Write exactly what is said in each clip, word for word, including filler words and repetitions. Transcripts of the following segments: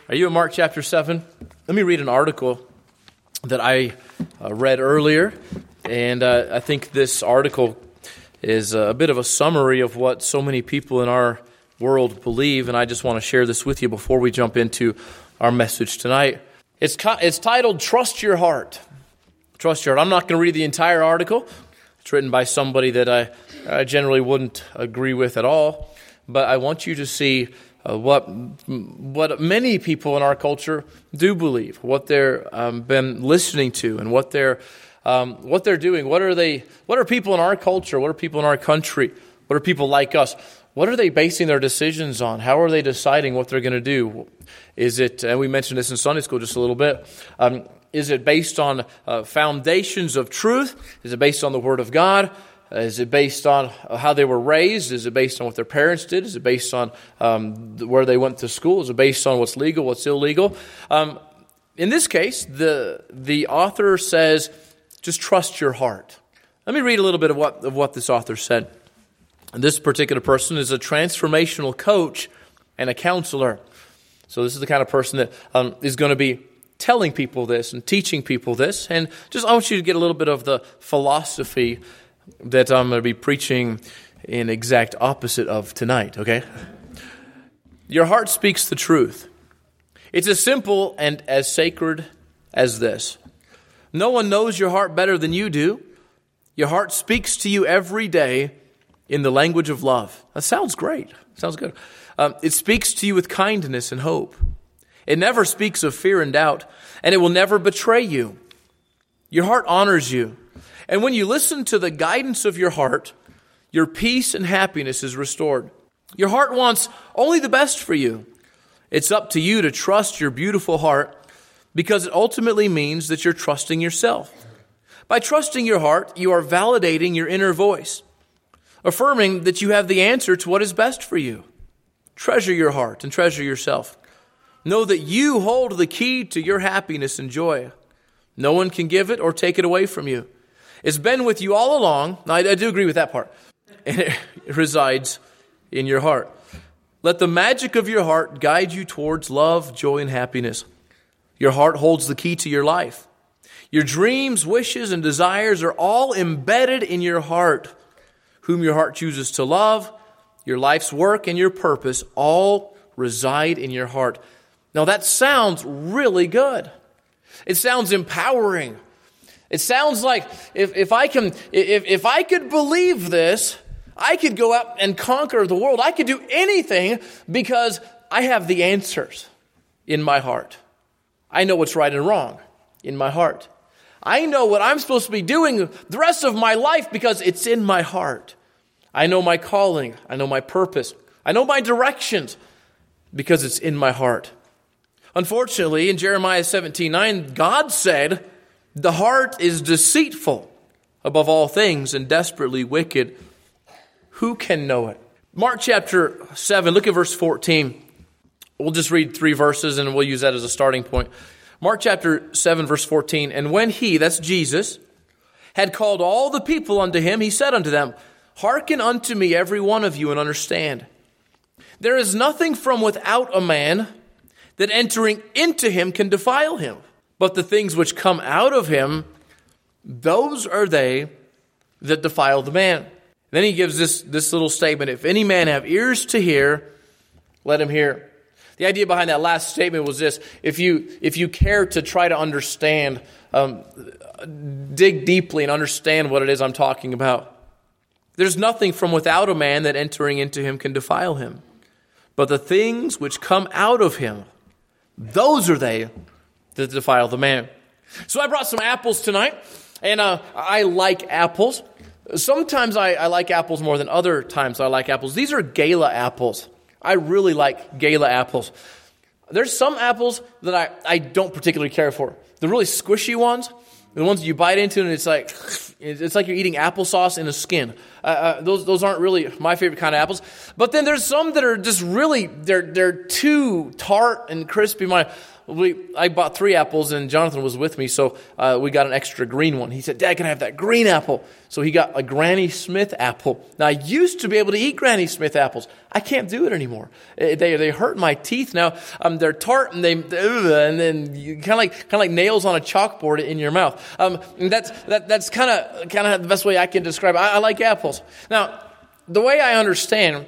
Are you in Mark chapter seven? Let me read an article that I uh, read earlier, and uh, I think this article is a bit of a summary of what so many people in our world believe, and I just want to share this with you before we jump into our message tonight. It's co- it's titled, Trust Your Heart. Trust Your Heart. I'm not going to read the entire article. It's written by somebody that I, I generally wouldn't agree with at all, but I want you to see uh, what what many people in our culture do believe, what they've um, been listening to, and what they're um, what they're doing. What are they? What are people in our culture? What are people in our country? What are people like us? What are they basing their decisions on? How are they deciding what they're going to do? Is it, and we mentioned this in Sunday school just a little bit, um, is it based on uh, foundations of truth? Is it based on the Word of God? Uh, is it based on how they were raised? Is it based on what their parents did? Is it based on um, where they went to school? Is it based on what's legal, what's illegal? Um, in this case, the the author says, just trust your heart. Let me read a little bit of what of what this author said. And this particular person is a transformational coach and a counselor. So this is the kind of person that um, is going to be telling people this and teaching people this. And just I want you to get a little bit of the philosophy that I'm going to be preaching in exact opposite of tonight, okay? Your heart speaks the truth. It's as simple and as sacred as this. No one knows your heart better than you do. Your heart speaks to you every day in the language of love. That sounds great. Sounds good. Um, it speaks to you with kindness and hope. It never speaks of fear and doubt, and it will never betray you. Your heart honors you. And when you listen to the guidance of your heart, your peace and happiness is restored. Your heart wants only the best for you. It's up to you to trust your beautiful heart, because it ultimately means that you're trusting yourself. By trusting your heart, you are validating your inner voice, affirming that you have the answer to what is best for you. Treasure your heart and treasure yourself. Know that you hold the key to your happiness and joy. No one can give it or take it away from you. It's been with you all along. I, I do agree with that part. And it resides in your heart. Let the magic of your heart guide you towards love, joy, and happiness. Your heart holds the key to your life. Your dreams, wishes, and desires are all embedded in your heart. Whom your heart chooses to love, your life's work, and your purpose all reside in your heart. Now that sounds really good. It sounds empowering. It sounds like if, if I can, if, if I could believe this, I could go out and conquer the world. I could do anything because I have the answers in my heart. I know what's right and wrong in my heart. I know what I'm supposed to be doing the rest of my life because it's in my heart. I know my calling. I know my purpose. I know my directions because it's in my heart. Unfortunately, in Jeremiah seventeen nine, God said, the heart is deceitful above all things and desperately wicked. Who can know it? Mark chapter seven, look at verse fourteen. We'll just read three verses and we'll use that as a starting point. Mark chapter seven, verse fourteen. And when he, that's Jesus, had called all the people unto him, he said unto them, Hearken unto me, every one of you, and understand. There is nothing from without a man that entering into him can defile him. But the things which come out of him, those are they that defile the man. Then he gives this, this little statement, if any man have ears to hear, let him hear. The idea behind that last statement was this: if you if you care to try to understand, um, dig deeply and understand what it is I'm talking about. There's nothing from without a man that entering into him can defile him. But the things which come out of him, those are they that defile the man. So I brought some apples tonight, and uh, I like apples. Sometimes I, I like apples more than other times I like apples. These are Gala apples. I really like Gala apples. There's some apples that I, I don't particularly care for. The really squishy ones, The ones you bite into and it's like it's like you're eating applesauce in a skin. Uh, uh, those those aren't really my favorite kind of apples. But then there's some that are just really they're they're too tart and crispy. My we I bought three apples and Jonathan was with me, so uh, we got an extra green one. He said, "Dad, can I have that green apple?" So he got a Granny Smith apple. Now I used to be able to eat Granny Smith apples. I can't do it anymore. They they hurt my teeth now. Um, they're tart and they and then you kind of like kind of like nails on a chalkboard in your mouth. Um, and that's that that's kind of kind of the best way I can describe it. I, I like apples. Now the way I understand.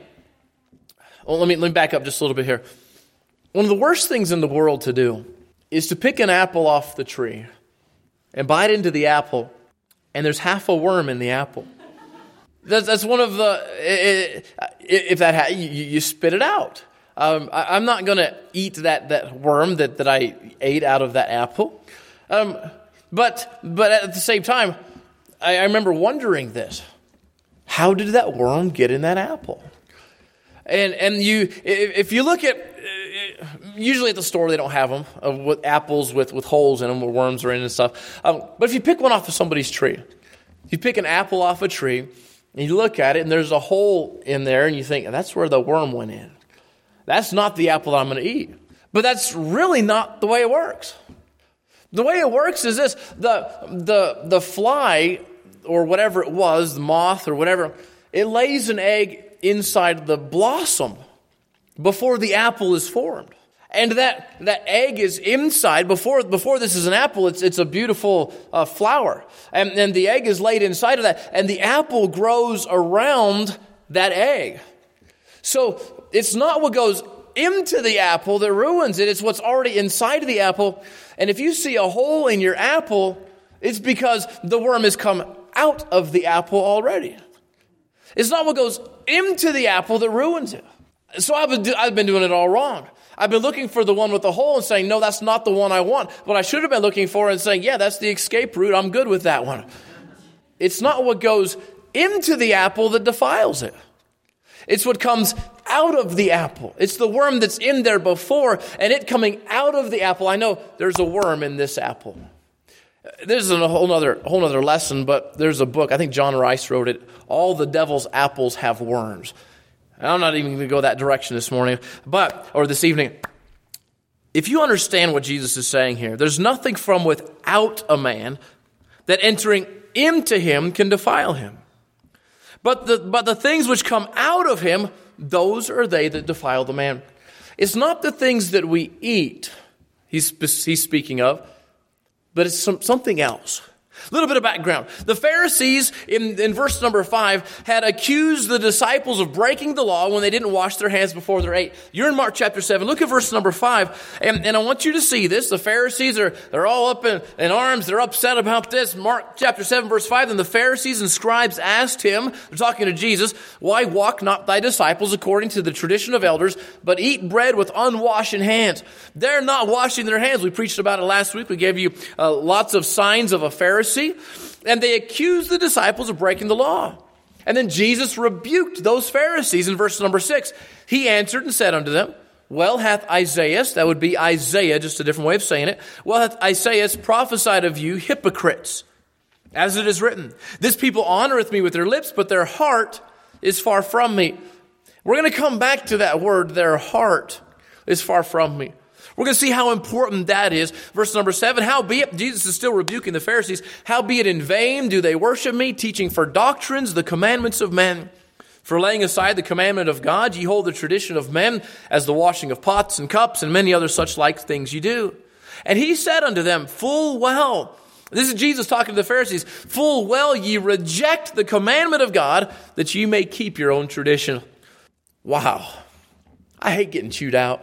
Well, let me let me back up just a little bit here. One of the worst things in the world to do is to pick an apple off the tree and bite into the apple, and there's half a worm in the apple. That's, that's one of the, if that, ha- you, you spit it out. Um, I, I'm not going to eat that, that worm that, that I ate out of that apple. Um, but, but at the same time, I, I remember wondering this. How did that worm get in that apple? And, and you, if you look at, usually at the store they don't have them uh, with apples with, with holes in them where worms are in and stuff. Um, but if you pick one off of somebody's tree, if you pick an apple off a tree and you look at it and there's a hole in there and you think that's where the worm went in. That's not the apple that I'm going to eat. But that's really not the way it works. The way it works is this: the the the fly or whatever it was, the moth or whatever, it lays an egg inside the blossom before the apple is formed. And that, that egg is inside, before before this is an apple, it's it's a beautiful uh, flower. And, and the egg is laid inside of that, and the apple grows around that egg. So it's not what goes into the apple that ruins it, it's what's already inside of the apple. And if you see a hole in your apple, it's because the worm has come out of the apple already. It's not what goes into the apple that ruins it. So I've been, I've been doing it all wrong. I've been looking for the one with the hole and saying, no, that's not the one I want. What I should have been looking for and saying, yeah, that's the escape route. I'm good with that one. It's not what goes into the apple that defiles it. It's what comes out of the apple. It's the worm that's in there before and it coming out of the apple. I know there's a worm in this apple. This is a whole other, whole other lesson, but there's a book. I think John Rice wrote it. All the Devil's Apples Have Worms. I'm not even going to go that direction this morning, but, or this evening. If you understand what Jesus is saying here, there's nothing from without a man that entering into him can defile him. But the, but the things which come out of him, those are they that defile the man. It's not the things that we eat he's, he's speaking of, but it's some, something else. A little bit of background. The Pharisees, in, in verse number five, had accused the disciples of breaking the law when they didn't wash their hands before they ate. You're in Mark chapter seven. Look at verse number five. And, and I want you to see this. The Pharisees are they're all up in, in arms. They're upset about this. Mark chapter seven, verse five. Then the Pharisees and scribes asked him, they're talking to Jesus, why walk not thy disciples according to the tradition of elders, but eat bread with unwashed hands? They're not washing their hands. We preached about it last week. We gave you uh, lots of signs of a Pharisee. And they accused the disciples of breaking the law. And then Jesus rebuked those Pharisees in verse number six. He answered and said unto them, well hath Isaiah, that would be Isaiah, just a different way of saying it, well hath Isaiah prophesied of you hypocrites, as it is written, this people honoreth me with their lips, but their heart is far from me. We're going to come back to that word, their heart is far from me. We're going to see how important that is. Verse number seven, howbeit, Jesus is still rebuking the Pharisees, howbeit in vain do they worship me, teaching for doctrines the commandments of men. For laying aside the commandment of God, ye hold the tradition of men, as the washing of pots and cups, and many other such like things ye do. And he said unto them, full well, this is Jesus talking to the Pharisees, full well ye reject the commandment of God, that ye may keep your own tradition. Wow. I hate getting chewed out.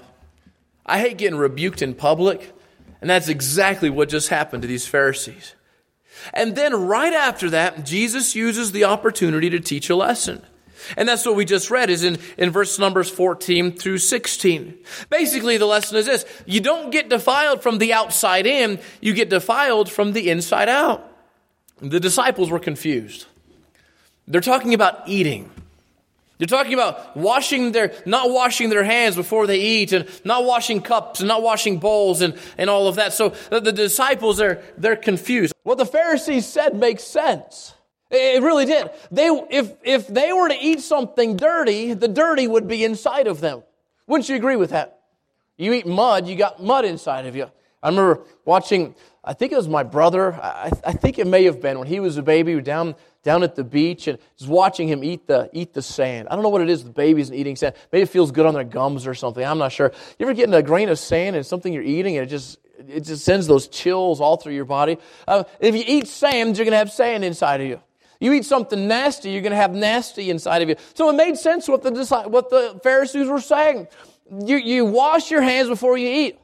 I hate getting rebuked in public, and that's exactly what just happened to these Pharisees. And then right after that, Jesus uses the opportunity to teach a lesson. And that's what we just read, is in, in verse numbers fourteen through sixteen. Basically, the lesson is this: you don't get defiled from the outside in, you get defiled from the inside out. The disciples were confused. They're talking about eating. You're talking about washing their, not washing their hands before they eat, and not washing cups, and not washing bowls, and, and all of that. So the, the disciples are, they're confused. What the Pharisees said makes sense. It really did. They, if, if they were to eat something dirty, the dirty would be inside of them. Wouldn't you agree with that? You eat mud, you got mud inside of you. I remember watching, I think it was my brother, I, I think it may have been when he was a baby, down down at the beach, and just watching him eat the eat the sand. I don't know what it is, the babies and eating sand. Maybe it feels good on their gums or something. I'm not sure. You ever get a grain of sand and something you're eating, and it just it just sends those chills all through your body? Uh, if you eat sand, you're going to have sand inside of you. You eat something nasty, you're going to have nasty inside of you. So it made sense what the what the Pharisees were saying. You, you wash your hands before you eat.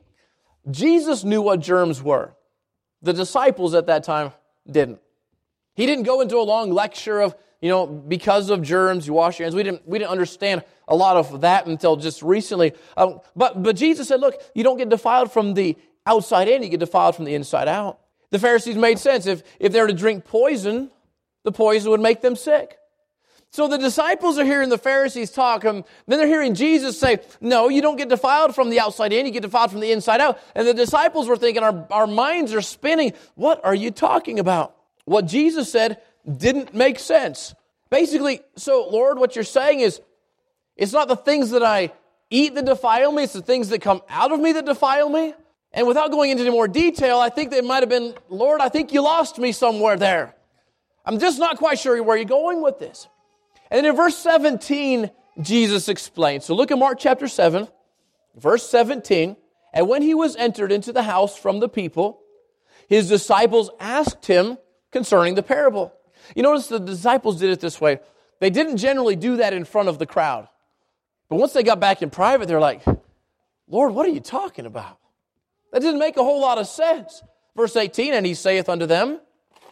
Jesus knew what germs were. The disciples at that time didn't. He didn't go into a long lecture of, you know, because of germs, you wash your hands. We didn't, we didn't understand a lot of that until just recently. Um, but, but Jesus said, look, you don't get defiled from the outside in, you get defiled from the inside out. The Pharisees made sense. If, if they were to drink poison, the poison would make them sick. So the disciples are hearing the Pharisees talk, and then they're hearing Jesus say, no, you don't get defiled from the outside in, you get defiled from the inside out. And the disciples were thinking, our, our minds are spinning. What are you talking about? What Jesus said didn't make sense. Basically, so Lord, what you're saying is, it's not the things that I eat that defile me, it's the things that come out of me that defile me. And without going into any more detail, I think they might have been, Lord, I think you lost me somewhere there. I'm just not quite sure where you're going with this. And in verse seventeen, Jesus explains. So look at Mark chapter seven, verse seventeen. And when he was entered into the house from the people, his disciples asked him concerning the parable. You notice the disciples did it this way. They didn't generally do that in front of the crowd. But once they got back in private, they're like, Lord, what are you talking about? That didn't make a whole lot of sense. Verse eighteen, and he saith unto them,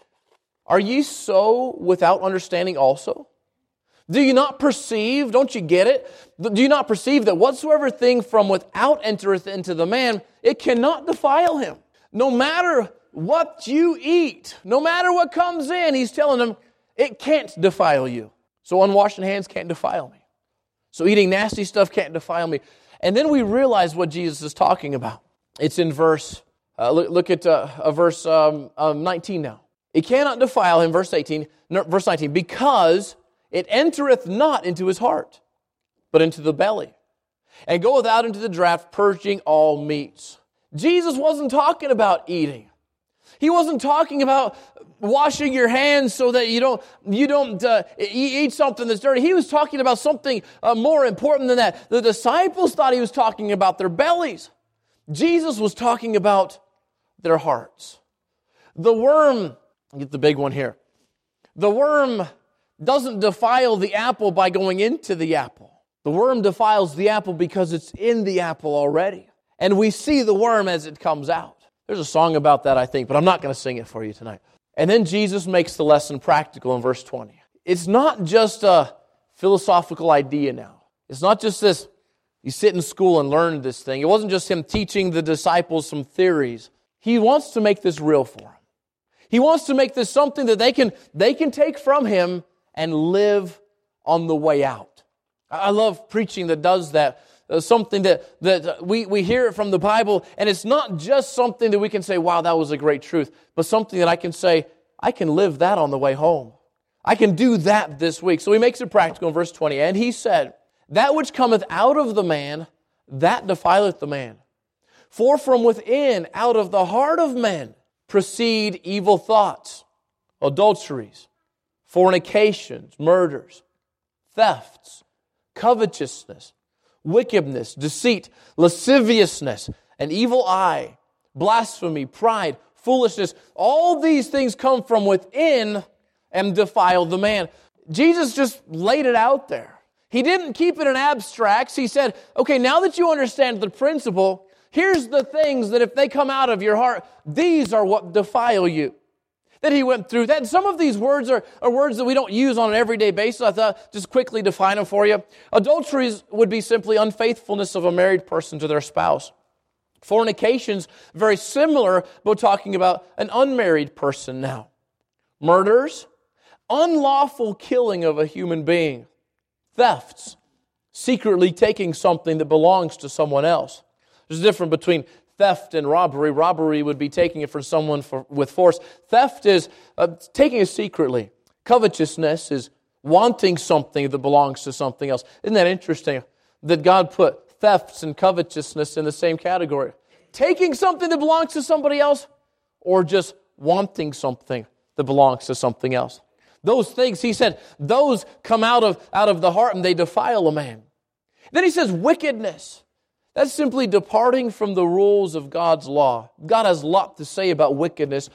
are ye so without understanding also? Do you not perceive, don't you get it? Do you not perceive that whatsoever thing from without entereth into the man, it cannot defile him? No matter what you eat, no matter what comes in, he's telling them, it can't defile you. So unwashed hands can't defile me. So eating nasty stuff can't defile me. And then we realize what Jesus is talking about. It's in verse, uh, look, look at uh, uh, verse um, um, nineteen now. It cannot defile him, verse eighteen, no, verse nineteen, because it entereth not into his heart, but into the belly, and goeth out into the draught, purging all meats. Jesus wasn't talking about eating. He wasn't talking about washing your hands so that you don't you don't uh, eat something that's dirty. He was talking about something uh, more important than that. The disciples thought he was talking about their bellies. Jesus was talking about their hearts. The worm, get the big one here. The worm doesn't defile the apple by going into the apple. The worm defiles the apple because it's in the apple already. And we see the worm as it comes out. There's a song about that, I think, but I'm not going to sing it for you tonight. And then Jesus makes the lesson practical in verse twenty. It's not just a philosophical idea now. It's not just this, you sit in school and learn this thing. It wasn't just him teaching the disciples some theories. He wants to make this real for them. He wants to make this something that they can, they can take from him and live on the way out. I love preaching that does that. Uh, something that, that we, we hear it from the Bible, and it's not just something that we can say, wow, that was a great truth, but something that I can say, I can live that on the way home. I can do that this week. So he makes it practical in verse twenty. And he said, that which cometh out of the man, that defileth the man. For from within, out of the heart of men, proceed evil thoughts, adulteries, fornications, murders, thefts, covetousness, wickedness, deceit, lasciviousness, an evil eye, blasphemy, pride, foolishness. All these things come from within and defile the man. Jesus just laid it out there. He didn't keep it in abstracts. He said, okay, now that you understand the principle, here's the things that if they come out of your heart, these are what defile you. That he went through that. And some of these words are, are words that we don't use on an everyday basis. I thought just quickly define them for you. Adulteries would be simply unfaithfulness of a married person to their spouse. Fornications, very similar, but talking about an unmarried person now. Murders, unlawful killing of a human being. thefts, secretly taking something that belongs to someone else. There's a difference between theft and robbery. Robbery would be taking it from someone for, with force. Theft is uh, taking it secretly. Covetousness is wanting something that belongs to something else. Isn't that interesting that God put thefts and covetousness in the same category? Taking something that belongs to somebody else, or just wanting something that belongs to something else. Those things, he said, those come out of, out of the heart and they defile a man. Then he says wickedness. That's simply departing from the rules of God's law. God has a lot to say about wickedness.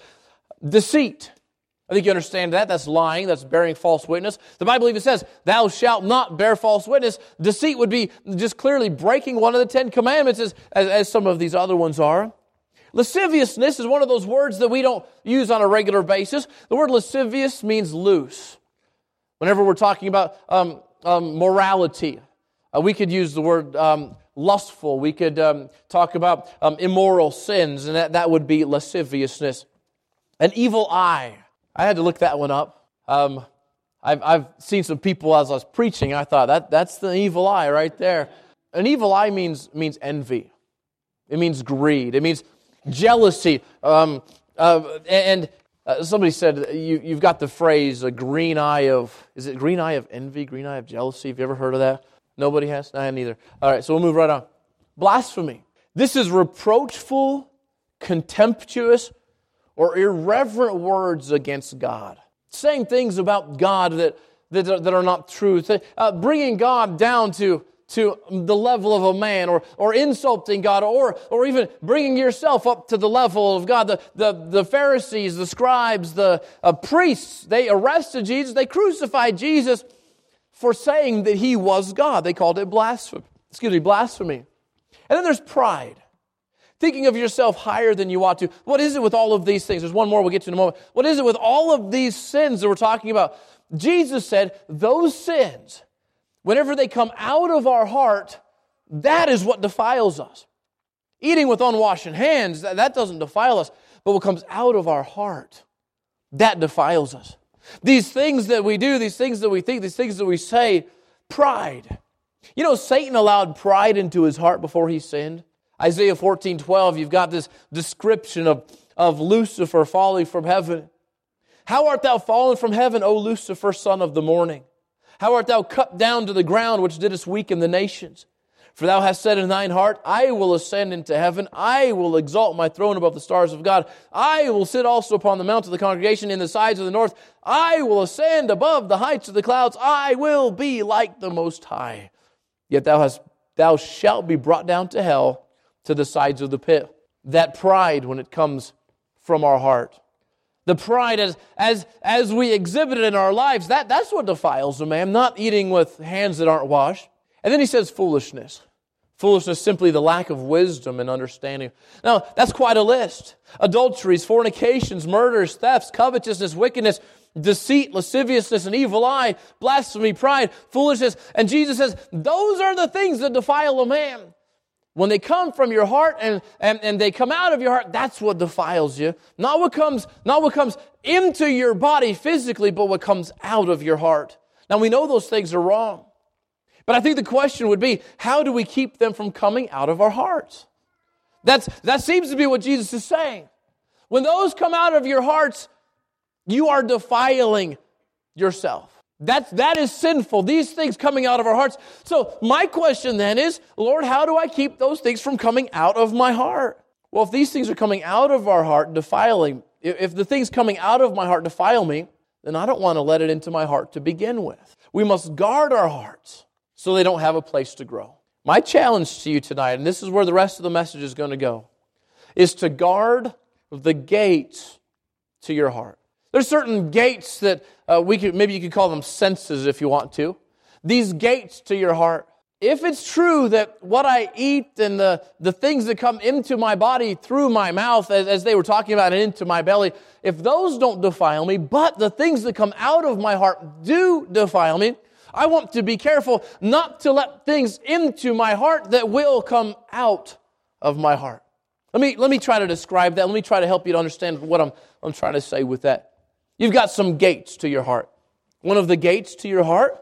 Deceit. I think you understand that. That's lying. That's bearing false witness. The Bible even says, thou shalt not bear false witness. Deceit would be just clearly breaking one of the Ten Commandments, as, as, as some of these other ones are. Lasciviousness is one of those words that we don't use on a regular basis. The word lascivious means loose. Whenever we're talking about um, um, morality, uh, we could use the word um, lustful. We could um, talk about um, immoral sins, and that, that would be lasciviousness. An evil eye. I had to look that one up. Um, I've, I've seen some people as I was preaching. I thought, that that's the evil eye right there. An evil eye means means envy. It means greed. It means jealousy. Um, uh, and uh, somebody said, you, you've got the phrase, a green eye of, is it green eye of envy, green eye of jealousy? Have you ever heard of that? Nobody has? I neither. All right, so we'll move right on. Blasphemy. This is reproachful, contemptuous, or irreverent words against God. Saying things about God that, that, are, that are not true. Uh, bringing God down to to the level of a man, or or insulting God, or or even bringing yourself up to the level of God. The the, the Pharisees, the scribes, the uh, priests, they arrested Jesus, they crucified Jesus for saying that He was God. They called it blasphemy. Excuse me, blasphemy. And then there's pride. Thinking of yourself higher than you ought to. What is it with all of these things? There's one more we'll get to in a moment. What is it with all of these sins that we're talking about? Jesus said, those sins, whenever they come out of our heart, that is what defiles us. Eating with unwashed hands, that, that doesn't defile us. But what comes out of our heart, that defiles us. These things that we do, these things that we think, these things that we say, pride. You know, Satan allowed pride into his heart before he sinned. Isaiah fourteen twelve, you've got this description of, of Lucifer falling from heaven. How art thou fallen from heaven, O Lucifer, son of the morning? How art thou cut down to the ground, which didst weaken the nations? For thou hast said in thine heart, I will ascend into heaven. I will exalt my throne above the stars of God. I will sit also upon the mount of the congregation in the sides of the north. I will ascend above the heights of the clouds. I will be like the Most High. Yet thou hast, thou shalt be brought down to hell, to the sides of the pit. That pride when it comes from our heart. The pride as as as we exhibit it in our lives, that, that's what defiles a man, not eating with hands that aren't washed. And then he says foolishness. Foolishness is simply the lack of wisdom and understanding. Now, that's quite a list. Adulteries, fornications, murders, thefts, covetousness, wickedness, deceit, lasciviousness, an evil eye, blasphemy, pride, foolishness. And Jesus says, those are the things that defile a man. When they come from your heart and, and, and they come out of your heart, that's what defiles you. Not what comes, not what comes into your body physically, but what comes out of your heart. Now we know those things are wrong. But I think the question would be, how do we keep them from coming out of our hearts? That's, that seems to be what Jesus is saying. When those come out of your hearts, you are defiling yourself. That, that is sinful. These things coming out of our hearts. So my question then is, Lord, how do I keep those things from coming out of my heart? Well, if these things are coming out of our heart, defiling, if the things coming out of my heart defile me, then I don't want to let it into my heart to begin with. We must guard our hearts so they don't have a place to grow. My challenge to you tonight, and this is where the rest of the message is going to go, is to guard the gates to your heart. There's certain gates that uh, we could, maybe you could call them senses if you want to. These gates to your heart. If it's true that what I eat and the, the things that come into my body through my mouth, as, as they were talking about, and into my belly, if those don't defile me, but the things that come out of my heart do defile me, I want to be careful not to let things into my heart that will come out of my heart. Let me, let me try to describe that. Let me try to help you to understand what I'm, I'm trying to say with that. You've got some gates to your heart. One of the gates to your heart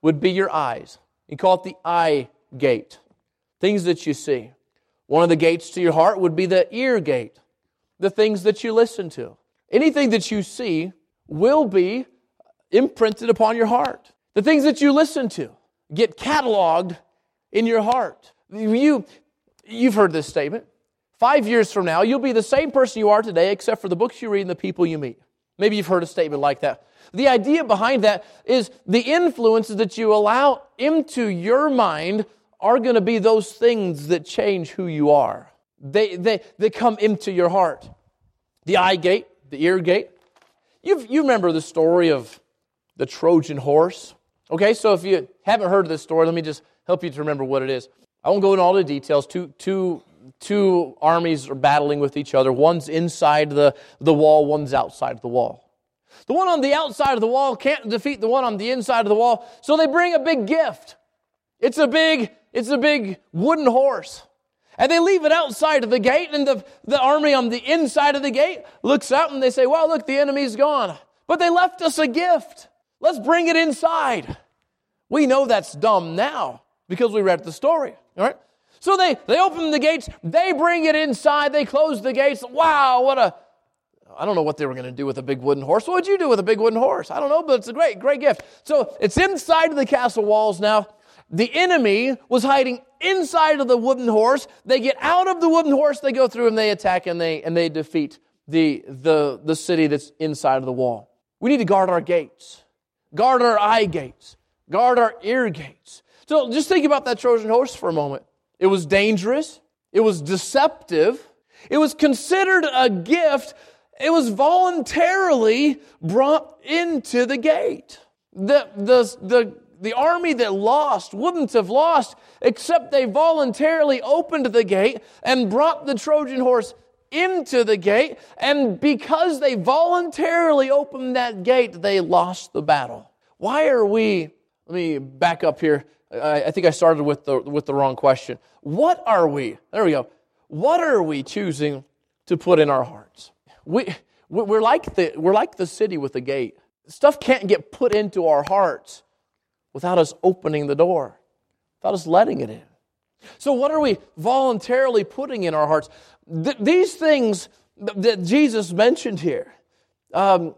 would be your eyes. You call it the eye gate. Things that you see. One of the gates to your heart would be the ear gate. The things that you listen to. Anything that you see will be imprinted upon your heart. The things that you listen to get cataloged in your heart. You, you've heard this statement. Five years from now, you'll be the same person you are today except for the books you read and the people you meet. Maybe you've heard a statement like that. The idea behind that is the influences that you allow into your mind are going to be those things that change who you are. They, they, they come into your heart. The eye gate, the ear gate. You've, you remember the story of the Trojan horse? Okay, so if you haven't heard of this story, let me just help you to remember what it is. I won't go into all the details. Two, two, two armies are battling with each other. One's inside the, the wall, one's outside the wall. The one on the outside of the wall can't defeat the one on the inside of the wall, so they bring a big gift. It's a big, it's a big wooden horse. And they leave it outside of the gate, and the, the army on the inside of the gate looks out and they say, well, look, the enemy's gone. But they left us a gift. Let's bring it inside. We know that's dumb now because we read the story. All right? So they, they open the gates, they bring it inside, they close the gates. Wow, what a... I don't know what they were going to do with a big wooden horse. What would you do with a big wooden horse? I don't know, but it's a great, great gift. So it's inside of the castle walls now. The enemy was hiding inside of the wooden horse. They get out of the wooden horse, they go through and they attack and they and they defeat the, the, the city that's inside of the wall. We need to guard our gates. Guard our eye gates. Guard our ear gates. So just think about that Trojan horse for a moment. It was dangerous. It was deceptive. It was considered a gift. It was voluntarily brought into the gate. The, the, the, the army that lost wouldn't have lost except they voluntarily opened the gate and brought the Trojan horse into the gate. And because they voluntarily opened that gate, they lost the battle. Why are we, let me back up here. I, I think I started with the, with the wrong question. What are we, there we go. What are we choosing to put in our hearts? We, we're like the, we're like the city with the gate. Stuff can't get put into our hearts without us opening the door, without us letting it in. So what are we voluntarily putting in our hearts? Th- these things that Jesus mentioned here, um,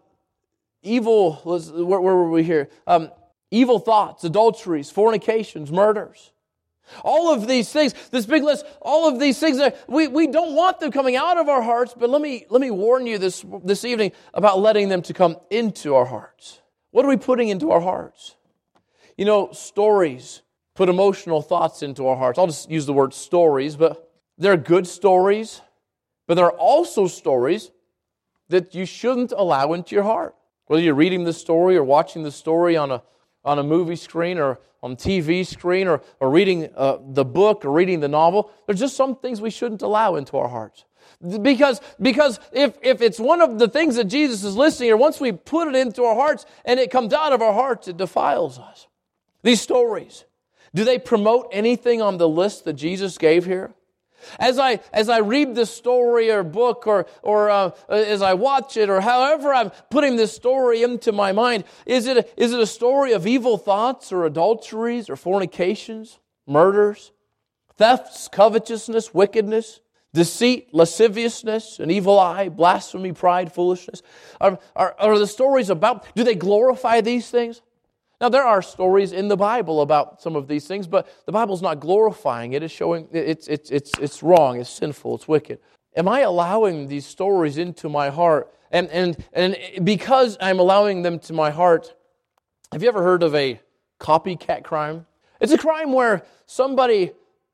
evil, was, where, where were we here? Um, evil thoughts, adulteries, fornications, murders. All of these things, this big list, all of these things, we, we don't want them coming out of our hearts, but let me let me warn you this, this evening about letting them to come into our hearts. What are we putting into our hearts? You know, stories put emotional thoughts into our hearts. I'll just use the word stories, but they're good stories, but there are also stories that you shouldn't allow into your heart. Whether you're reading the story or watching the story on a on a movie screen or on T V screen or, or reading uh, the book or reading the novel, there's just some things we shouldn't allow into our hearts. Because, because if, if it's one of the things that Jesus is listing here, once we put it into our hearts and it comes out of our hearts, it defiles us. These stories, do they promote anything on the list that Jesus gave here? As I as I read this story or book or or uh, as I watch it or however I'm putting this story into my mind, is it a, is it a story of evil thoughts or adulteries or fornications, murders, thefts, covetousness, wickedness, deceit, lasciviousness, an evil eye, blasphemy, pride, foolishness? Are, are, are the stories about, do they glorify these things? Now, there are stories in the Bible about some of these things, but the Bible's not glorifying it. It's showing it's it's it's it's wrong, it's sinful, it's wicked. Am I allowing these stories into my heart? And and and because I'm allowing them to my heart, have you ever heard of a copycat crime? It's a crime where somebody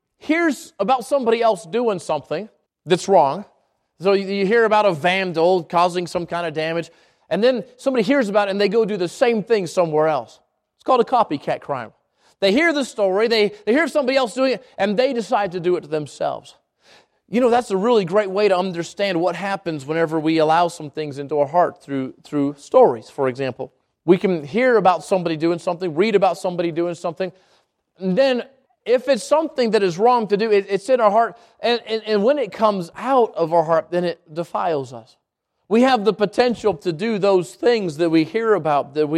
hears about somebody else doing something that's wrong. So you hear about a vandal causing some kind of damage, and then somebody hears about it and they go do the same thing somewhere else. It's called a copycat crime. They hear the story, they, they hear somebody else doing it, and they decide to do it to themselves. You know, that's a really great way to understand what happens whenever we allow some things into our heart through, through stories, for example. We can hear about somebody doing something, read about somebody doing something, and then if it's something that is wrong to do, it, it's in our heart, and, and, and when it comes out of our heart, then it defiles us. We have the potential to do those things that we hear about, that we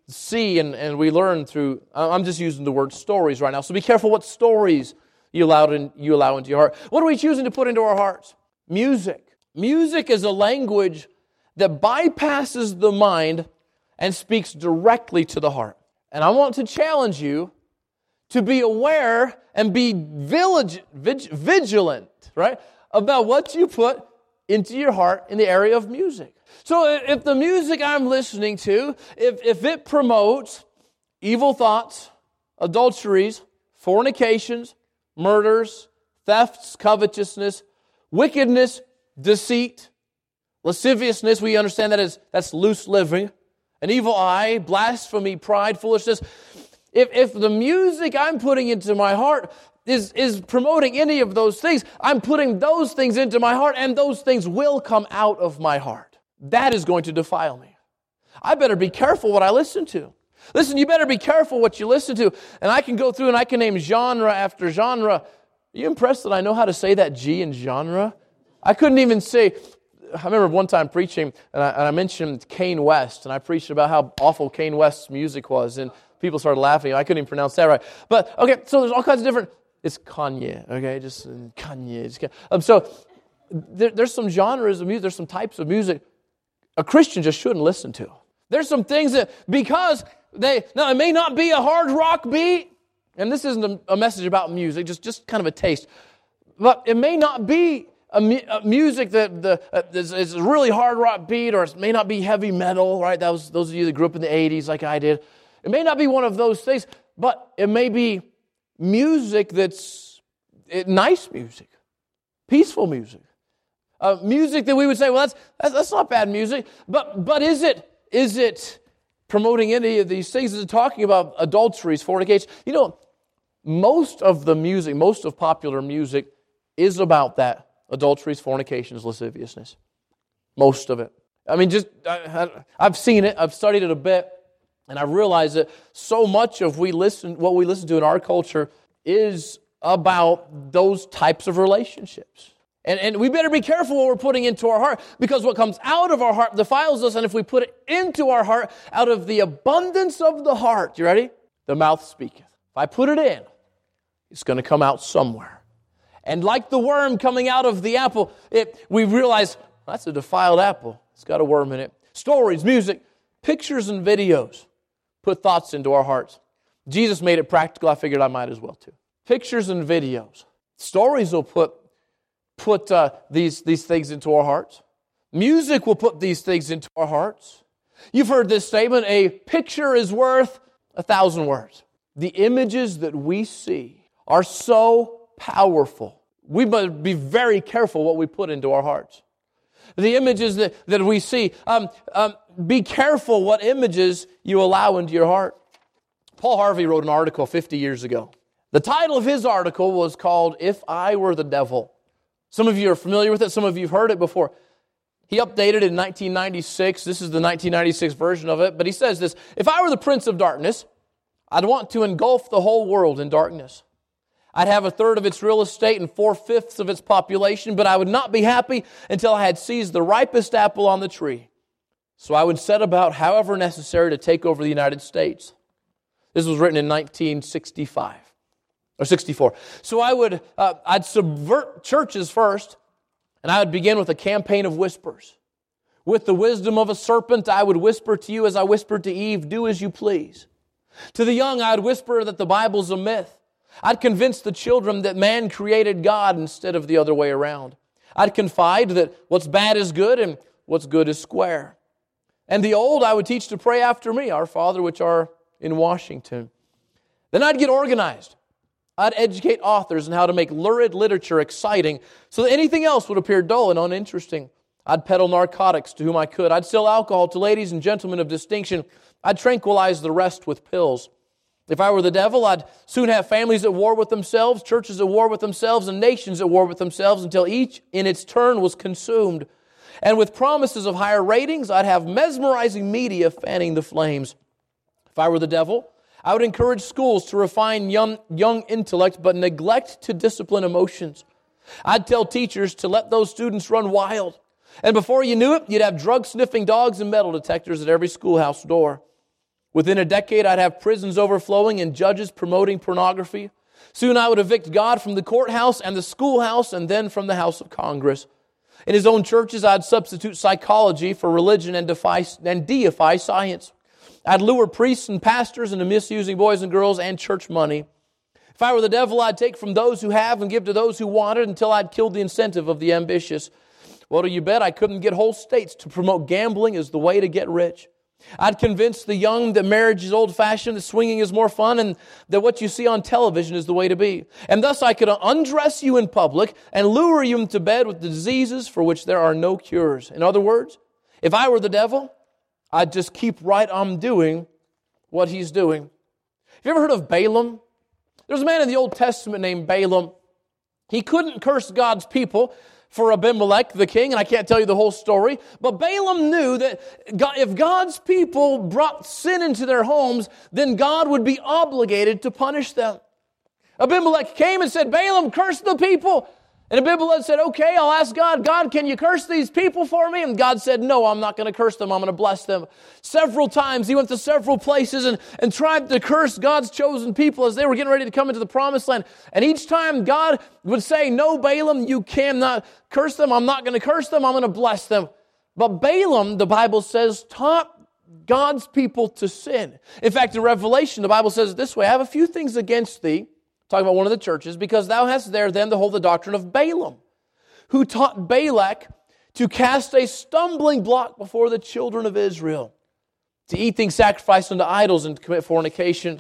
see and, and we learn through, I'm just using the word stories right now, so be careful what stories you allow, in, you allow into your heart. What are we choosing to put into our hearts? Music. Music is a language that bypasses the mind and speaks directly to the heart. And I want to challenge you to be aware and be village, vig, vigilant, right, about what you put into your heart in the area of music. So if the music I'm listening to, if, if it promotes evil thoughts, adulteries, fornications, murders, thefts, covetousness, wickedness, deceit, lasciviousness, we understand that as that's loose living, an evil eye, blasphemy, pride, foolishness. If, if the music I'm putting into my heart is, is promoting any of those things, I'm putting those things into my heart, and those things will come out of my heart. That is going to defile me. I better be careful what I listen to. Listen, you better be careful what you listen to. And I can go through and I can name genre after genre. Are you impressed that I know how to say that G in genre? I couldn't even say, I remember one time preaching, and I, and I mentioned Kanye West, and I preached about how awful Kanye West's music was, and people started laughing. I couldn't even pronounce that right. But, okay, so there's all kinds of different, it's Kanye, okay, just Kanye. Just, um, so there, there's some genres of music, there's some types of music a Christian just shouldn't listen to. There's some things that, because they, now it may not be a hard rock beat, and this isn't a, a message about music, just, just kind of a taste, but it may not be a, mu- a music that the, uh, is, is a really hard rock beat, or it may not be heavy metal, right? That was those of you that grew up in the eighties like I did. It may not be one of those things, but it may be music that's it, nice music, peaceful music. Uh, music that we would say, well, that's, that's that's not bad music, but but is it is it promoting any of these things? Is it talking about adulteries, fornication? You know, most of the music, most of popular music is about that: adulteries, fornications, lasciviousness. Most of it. I mean, just I, I've seen it, I've studied it a bit, and I realize that so much of we listen, what we listen to in our culture is about those types of relationships. And, and we better be careful what we're putting into our heart, because what comes out of our heart defiles us, and if we put it into our heart, out of the abundance of the heart, you ready? The mouth speaketh. If I put it in, it's going to come out somewhere. And like the worm coming out of the apple, it, we realize, that's a defiled apple. It's got a worm in it. Stories, music, pictures, and videos put thoughts into our hearts. Jesus made it practical. I figured I might as well too. Pictures and videos. Stories will put put uh, these, these things into our hearts. Music will put these things into our hearts. You've heard this statement, a picture is worth a thousand words. The images that we see are so powerful. We must be very careful what we put into our hearts. The images that, that we see, um, um, be careful what images you allow into your heart. Paul Harvey wrote an article fifty years ago. The title of his article was called, If I Were the Devil. Some of you are familiar with it. Some of you have heard it before. He updated it in nineteen ninety-six. This is the nineteen ninety-six version of it. But he says this, if I were the prince of darkness, I'd want to engulf the whole world in darkness. I'd have a third of its real estate and four-fifths of its population, but I would not be happy until I had seized the ripest apple on the tree. So I would set about, however necessary, to take over the United States. This was written in nineteen sixty-five. Or sixty-four. So I would, uh, I'd subvert churches first, and I would begin with a campaign of whispers. With the wisdom of a serpent, I would whisper to you as I whispered to Eve, do as you please. To the young, I would whisper that the Bible's a myth. I'd convince the children that man created God instead of the other way around. I'd confide that what's bad is good and what's good is square. And the old, I would teach to pray after me, our Father which art in Washington. Then I'd get organized. I'd educate authors on how to make lurid literature exciting so that anything else would appear dull and uninteresting. I'd peddle narcotics to whom I could. I'd sell alcohol to ladies and gentlemen of distinction. I'd tranquilize the rest with pills. If I were the devil, I'd soon have families at war with themselves, churches at war with themselves, and nations at war with themselves until each in its turn was consumed. And with promises of higher ratings, I'd have mesmerizing media fanning the flames. If I were the devil, I would encourage schools to refine young, young intellect but neglect to discipline emotions. I'd tell teachers to let those students run wild. And before you knew it, you'd have drug-sniffing dogs and metal detectors at every schoolhouse door. Within a decade, I'd have prisons overflowing and judges promoting pornography. Soon I would evict God from the courthouse and the schoolhouse and then from the House of Congress. In His own churches, I'd substitute psychology for religion and, defy, and deify science. I'd lure priests and pastors into misusing boys and girls and church money. If I were the devil, I'd take from those who have and give to those who want it until I'd killed the incentive of the ambitious. Well, do you bet I couldn't get whole states to promote gambling as the way to get rich? I'd convince the young that marriage is old-fashioned, that swinging is more fun, and that what you see on television is the way to be. And thus I could undress you in public and lure you into bed with diseases for which there are no cures. In other words, if I were the devil, I'd just keep right on doing what he's doing. Have you ever heard of Balaam? There's a man in the Old Testament named Balaam. He couldn't curse God's people for Abimelech, the king, and I can't tell you the whole story, but Balaam knew that if God's people brought sin into their homes, then God would be obligated to punish them. Abimelech came and said, Balaam, curse the people. And Abimelech said, okay, I'll ask God, God, can you curse these people for me? And God said, no, I'm not going to curse them. I'm going to bless them. Several times he went to several places and, and tried to curse God's chosen people as they were getting ready to come into the promised land. And each time God would say, no, Balaam, you cannot curse them. I'm not going to curse them. I'm going to bless them. But Balaam, the Bible says, taught God's people to sin. In fact, in Revelation, the Bible says it this way, I have a few things against thee, talking about one of the churches, because thou hast there them to hold the doctrine of Balaam, who taught Balak to cast a stumbling block before the children of Israel, to eat things sacrificed unto idols and to commit fornication.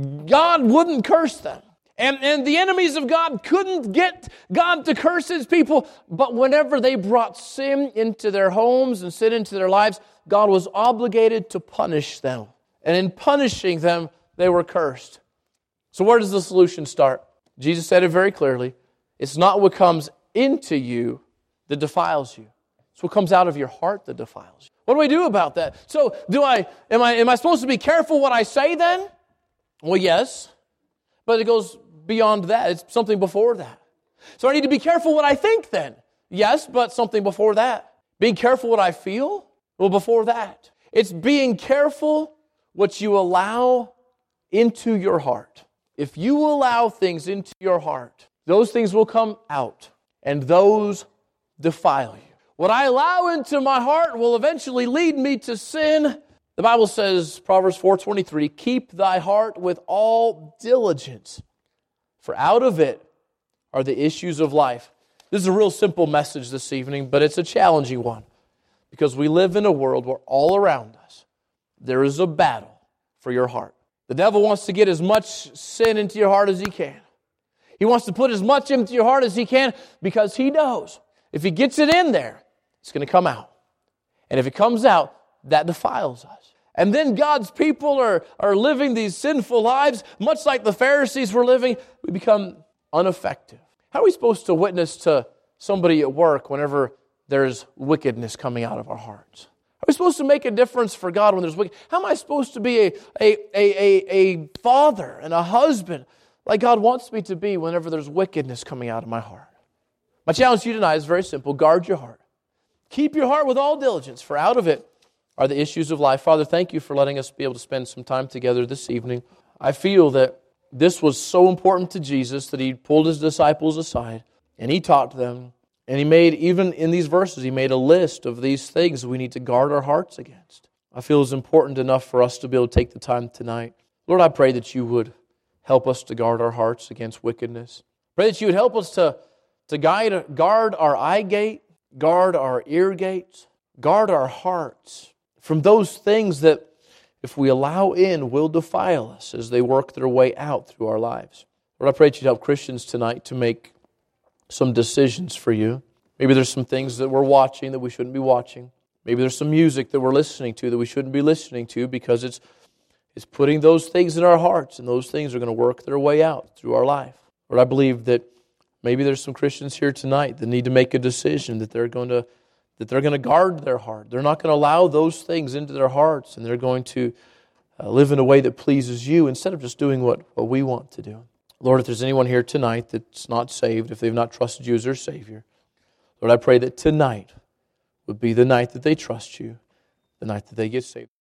God wouldn't curse them. And, and the enemies of God couldn't get God to curse His people. But whenever they brought sin into their homes and sin into their lives, God was obligated to punish them. And in punishing them, they were cursed. So where does the solution start? Jesus said it very clearly. It's not what comes into you that defiles you. It's what comes out of your heart that defiles you. What do I do about that? So do I am I am I supposed to be careful what I say then? Well, yes. But it goes beyond that. It's something before that. So I need to be careful what I think then. Yes, but something before that. Being careful what I feel? Well, before that. It's being careful what you allow into your heart. If you allow things into your heart, those things will come out, and those defile you. What I allow into my heart will eventually lead me to sin. The Bible says, Proverbs four twenty-three, keep thy heart with all diligence, for out of it are the issues of life. This is a real simple message this evening, but it's a challenging one, because we live in a world where all around us there is a battle for your heart. The devil wants to get as much sin into your heart as he can. He wants to put as much into your heart as he can because he knows if he gets it in there, it's going to come out. And if it comes out, that defiles us. And then God's people are, are living these sinful lives, much like the Pharisees were living. We become ineffective. How are we supposed to witness to somebody at work whenever there's wickedness coming out of our hearts? Are we supposed to make a difference for God when there's wicked? How am I supposed to be a, a, a, a, a father and a husband like God wants me to be whenever there's wickedness coming out of my heart? My challenge to you tonight is very simple. Guard your heart. Keep your heart with all diligence, for out of it are the issues of life. Father, thank you for letting us be able to spend some time together this evening. I feel that this was so important to Jesus that He pulled His disciples aside and He taught them. And He made, even in these verses, He made a list of these things we need to guard our hearts against. I feel it's important enough for us to be able to take the time tonight. Lord, I pray that you would help us to guard our hearts against wickedness. Pray that you would help us to, to guide, guard our eye gate, guard our ear gates, guard our hearts from those things that, if we allow in, will defile us as they work their way out through our lives. Lord, I pray that you'd help Christians tonight to make some decisions for you. Maybe there's some things that we're watching that we shouldn't be watching. Maybe there's some music that we're listening to that we shouldn't be listening to because it's it's putting those things in our hearts, and those things are going to work their way out through our life. Lord, I believe that maybe there's some Christians here tonight that need to make a decision that they're going to that they're going to guard their heart. They're not going to allow those things into their hearts, and they're going to uh, live in a way that pleases you instead of just doing what, what we want to do. Lord, if there's anyone here tonight that's not saved, if they've not trusted you as their Savior, Lord, I pray that tonight would be the night that they trust you, the night that they get saved.